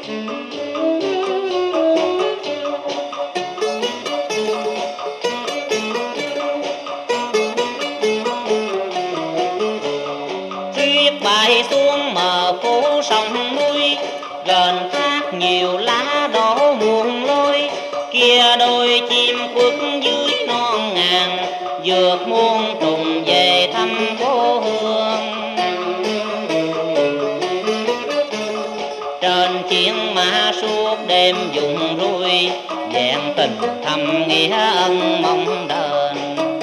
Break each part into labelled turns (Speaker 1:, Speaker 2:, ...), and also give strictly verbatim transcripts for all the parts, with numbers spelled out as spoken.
Speaker 1: Bay xuống mờ phố sông núi, gần thác nhiều lá đỏ muôn lối. Kia đôi chim khuất dưới non ngàn, vượt muôn trùng về thăm cố hương. Trên chiến mã suốt đêm dùng rui, vẹn tình thầm nghĩa ân mong đền.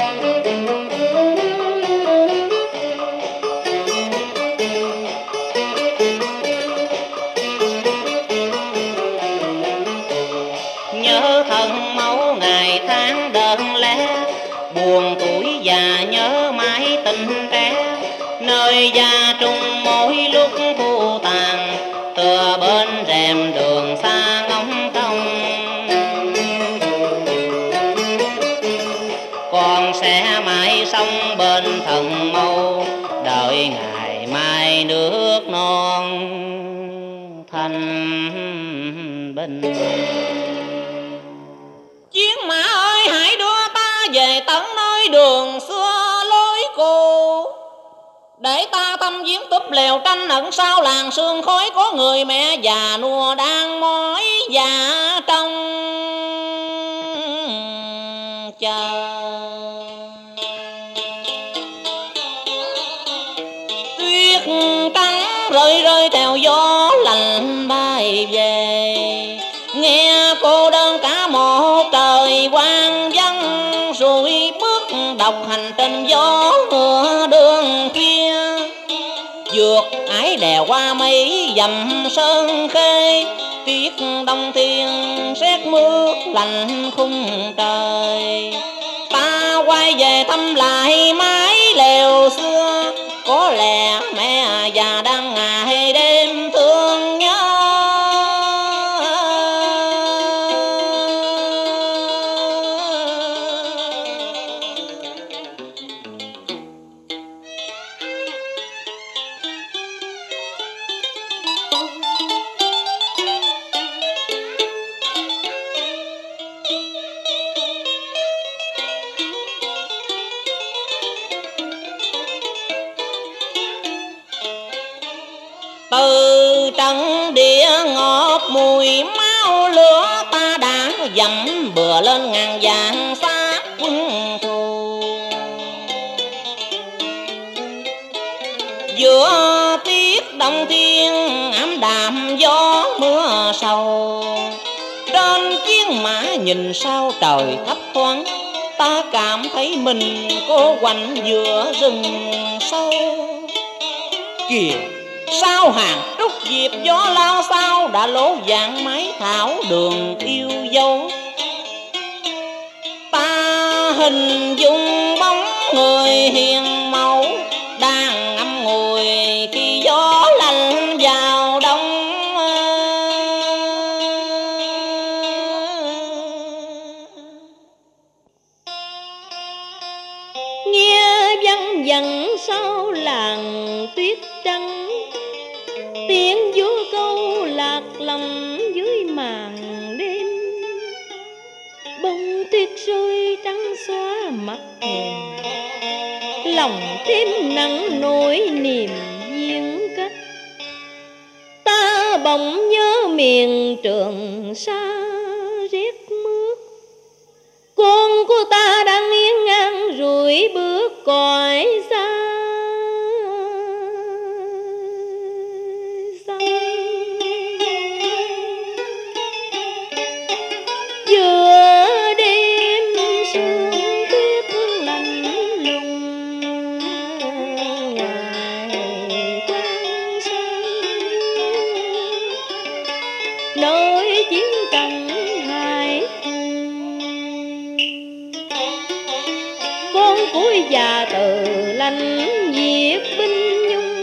Speaker 1: Nhớ thân máu ngày tháng đơn lẻ, buồn tuổi già nhớ mãi tình trẻ. Nơi gia trung mỗi lúc thu tàn, tựa bên rèm đường xa ngóng trông. Con sẽ mãi sống bên thần mâu, đợi ngày mai nước non thanh bình. Chiến mã ơi hãy đưa ta về tận nơi đường xưa lối cũ, để ta thăm viếng túp lều tranh ẩn sau làng sương khói. Có người mẹ già nua đang mỏi dạ trong chờ. Tuyết trắng rơi rơi theo gió lạnh bay về, nghe cô đơn cả một trời quang vắng. Rồi bước độc hành trên gió mưa đường kia, vượt ải đèo qua mấy dặm sơn khê. Tiết đông thiên rét mướt lạnh khung trời, ta quay về thăm lại mái lều xưa. Có lẽ mẹ già đang ngày đêm thương nhớ. Từ trận địa ngọt mùi máu lửa, ta đã dẫm bừa lên ngàn vàng xác quân thù. Giữa tiết đông thiên ảm đạm gió mưa sầu, trên chiến mã nhìn sao trời thấp thoáng. Ta cảm thấy mình cô quạnh giữa rừng sâu. Kìa sao hàng trúc diệp gió lao sao, đã lố dạng mái thảo đường yêu dấu. Ta hình dung bóng người hiền mẫu, đang ngắm ngùi khi gió lạnh vào đông.
Speaker 2: Nghe văng vẳng sau làng tuyết trắng, tiếng vua câu lạc lòng dưới màn đêm. Bông tuyết rơi trắng xóa mặt thềm, lòng thêm nặng nỗi niềm duyên cách. Ta bỗng nhớ miền Trường Sa rét mướt, con của ta đang yên ngang rủi bước cõi xa. Già từ lành diệt binh nhung,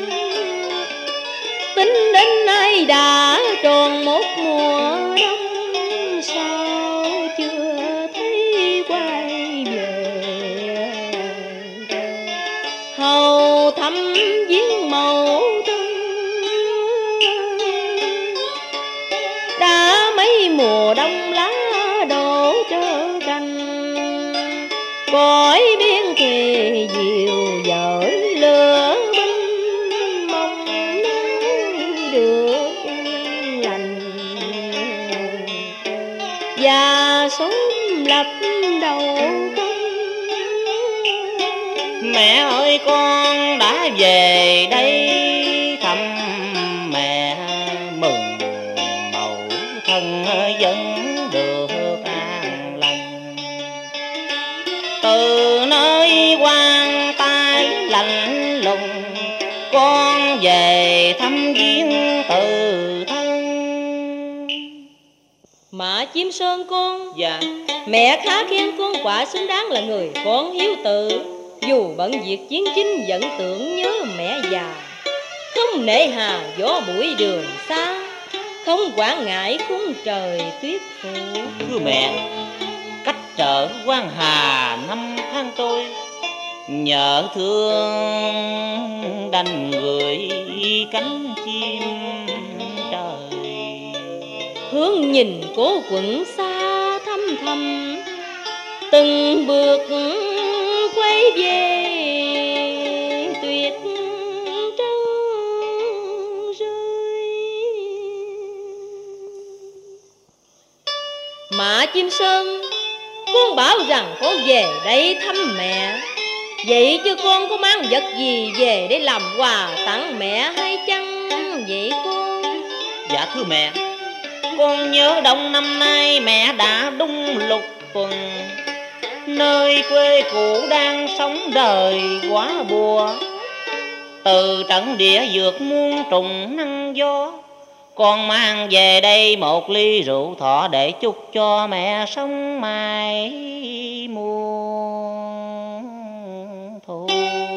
Speaker 2: tính đến nay đã tròn một mùa đông. Sao chưa thấy quay về, hầu thăm viếng mẫu thân. tới mùa đông lá đổ trơ cành, cõi biên thùy diệu dời lửa binh mong được yên lành và sớm lập đầu công.
Speaker 1: Mẹ ơi con đã về đây thăm mẹ, mừng mẫu thân vẫn được an lành. Từ nơi quan tài lạnh lùng con về thăm viếng từ thân.
Speaker 2: Mã Chiêm Sơn con,
Speaker 1: Dạ.
Speaker 2: mẹ khá khen con quả xứng đáng là người con hiếu tử. Dù bận việc chiến chinh vẫn tưởng nhớ mẹ già, không nể hà gió bụi đường xa, không quản ngại khung trời tuyết phủ.
Speaker 1: Thưa mẹ, cách trở quan hà năm tháng trôi, nhớ thương đành gửi cánh chim trời.
Speaker 2: Hướng nhìn cố quận xa thăm thầm, từng bước quay về tuyệt trăng rơi. Mã Chiêm Sơn, con bảo rằng con về đây thăm mẹ, vậy chứ con có mang vật gì về để làm quà tặng mẹ hay chăng vậy con?
Speaker 1: Dạ thưa mẹ, con nhớ đông năm nay mẹ đã đúng lục tuần, nơi quê cũ đang sống đời quá bùa. Từ trận địa vượt muôn trùng nắng gió, con mang về đây một ly rượu thọ để chúc cho mẹ sống mãi muôn thu.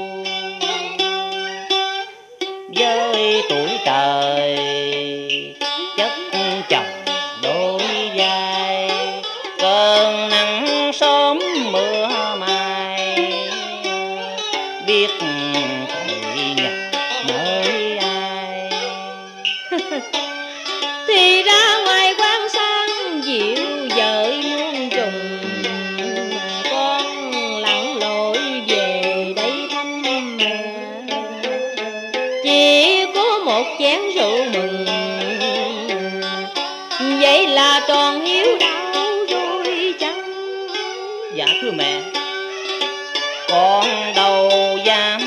Speaker 1: Với tuổi trời chất chồng đôi vai, cơn nắng sớm mưa mai, biết thầy nhập nơi ai.
Speaker 2: Thì ra ngoài quan sang dịu dợi muôn trùng, con lặn lội về đây thăm mẹ, chỉ có một chén rượu mừng, vậy là tròn hiếu đạo rồi chăng?
Speaker 1: Dạ thưa mẹ, con đâu dám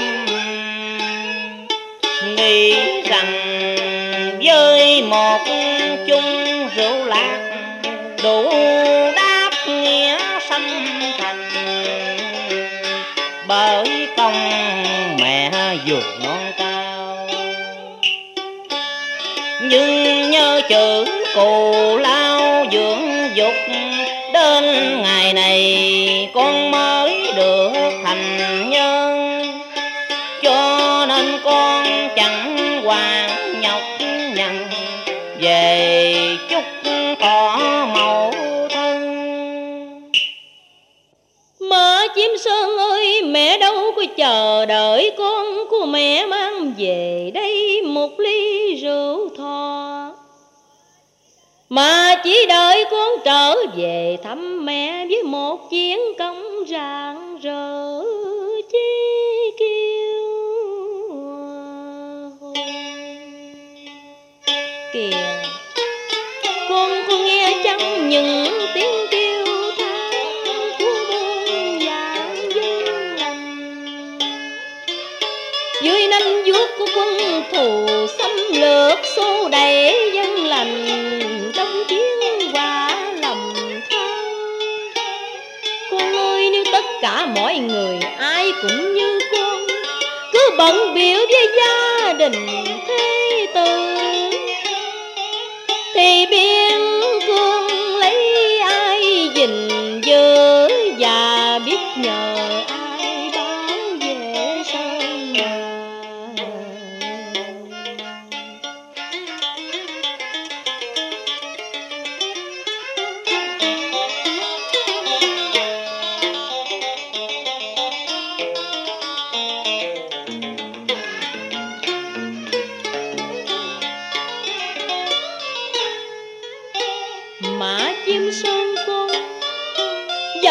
Speaker 1: nghĩ rằng với một chung rượu lạc đủ đáp nghĩa sanh thành, bởi công mẹ vườn non cao. Nhưng nhớ chữ cù lao dưỡng dục, đến ngày này con mới được thành nhân, cho nên con chẳng hoàn nhọc nhằn về chúc thọ mẫu thân.
Speaker 2: Mã Chiêm Sơn ơi, mẹ đâu có chờ đợi con của mẹ mang về đây một ly rượu thọ, mà chỉ đợi con trở về thăm mẹ với một chiến công rạng rỡ chi kêu. Kìa con có nghe chăng những tiếng kêu than của muôn vạn dân lành, dưới nanh vuốt của quân thù xâm lược xô đẩy dân lành trong chiến qua lầm than. Con ơi, nếu tất cả mọi người ai cũng như con, cứ bận biểu với gia đình thế tử, thì biên cương lấy ai gìn giữ và biết nhờ ai bảo vệ sơn nhà.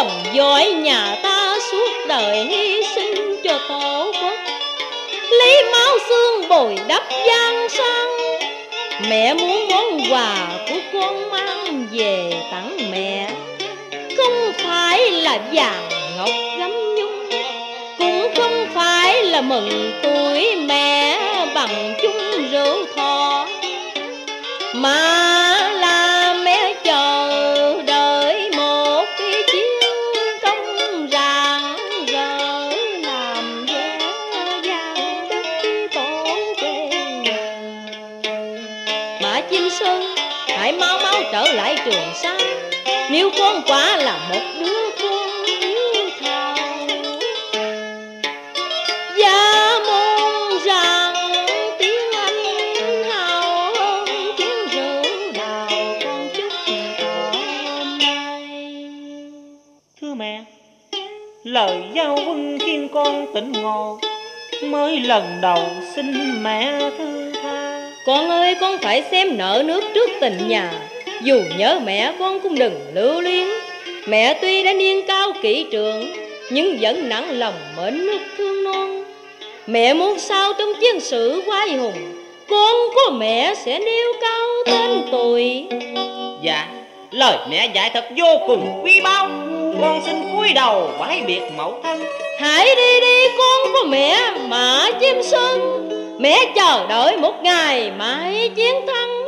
Speaker 2: dòng dõi nhà ta suốt đời hy sinh cho tổ quốc, lấy máu xương bồi đắp giang sang. Mẹ muốn món quà của con mang về tặng mẹ, không phải là vàng ngọc gấm nhung, cũng không phải là mừng tuổi mẹ bằng chung rượu thọ, mà là mẹ chờ đợi một cái chiến công rạng rỡ, làm vẻ vang đất tổ quê. Mã Chim Sơn, hãy mau mau trở lại Trường Sa, nếu con quả là một đứa con hiếu thảo. Và mong rằng tiếng anh hào hơn tiếng rượu đào con chúc thọ hôm nay.
Speaker 1: Thưa mẹ, lời giao huân khiến con tỉnh ngộ, mới lần đầu xin mẹ thứ tha.
Speaker 2: Con ơi, con phải xem nợ nước trước tình nhà, dù nhớ mẹ con cũng đừng lưu luyến. Mẹ tuy đã niên cao kỹ trường, nhưng vẫn nặng lòng mến nước thương non. Mẹ muốn sao trong chiến sự oai hùng, con của mẹ sẽ nêu cao tên tuổi.
Speaker 1: Dạ, lời mẹ dạy thật vô cùng quý báu, con xin cúi đầu vái biệt mẫu thân.
Speaker 2: Hãy đi đi con của mẹ Mã Chim Sơn, mẹ chờ đợi một ngày mãi chiến thắng.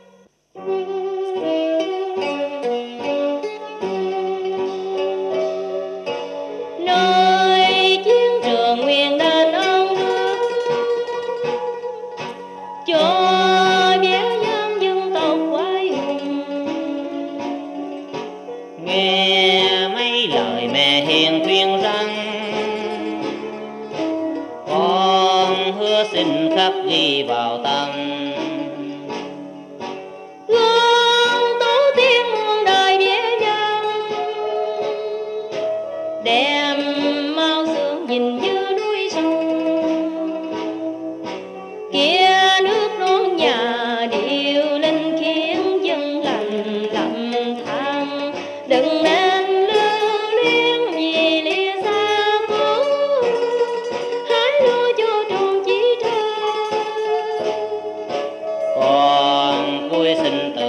Speaker 2: Nơi chiến trường nguyện đền ơn nước, cho bé dân dân tộc quái hùng.
Speaker 1: Nghe mấy lời mẹ hiền khuyên rằng, con hứa xin khắc ghi vào tâm.
Speaker 2: Gương tổ tiên muôn đời vẽ vang, đem mau sương nhìn như núi sông. Kia nước non nhà điệu linh khiến dân lành lầm than, đừng nên lưu luyến vì lìa xa cố, hãy lo cho tròn chí thơ.
Speaker 1: Con cuối sinh